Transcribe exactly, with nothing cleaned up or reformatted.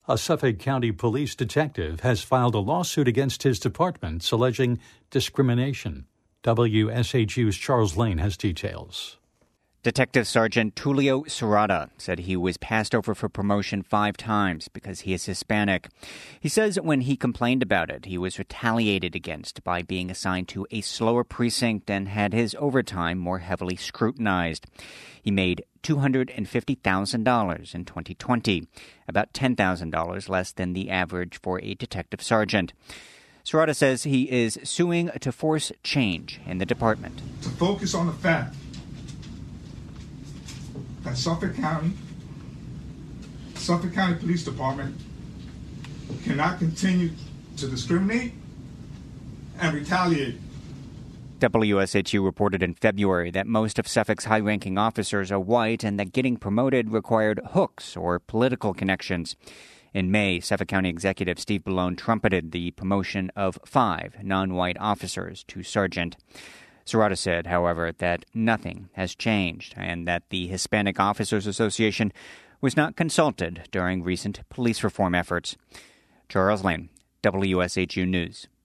A Suffolk County police detective has filed a lawsuit against his department alleging discrimination. W S H U's Charles Lane has details. Detective Sergeant Tulio Serrata said he was passed over for promotion five times because he is Hispanic. He says when he complained about it, he was retaliated against by being assigned to a slower precinct and had his overtime more heavily scrutinized. He made two hundred fifty thousand dollars in twenty twenty, about ten thousand dollars less than the average for a detective sergeant. Serrata says he is suing to force change in the department. To focus on the fact that Suffolk County, Suffolk County Police Department cannot continue to discriminate and retaliate. W S H U reported in February that most of Suffolk's high-ranking officers are white and that getting promoted required hooks or political connections. In May, Suffolk County Executive Steve Bellone trumpeted the promotion of five non-white officers to sergeant. Serrata said, however, that nothing has changed and that the Hispanic Officers Association was not consulted during recent police reform efforts. Charles Lane, W S H U News.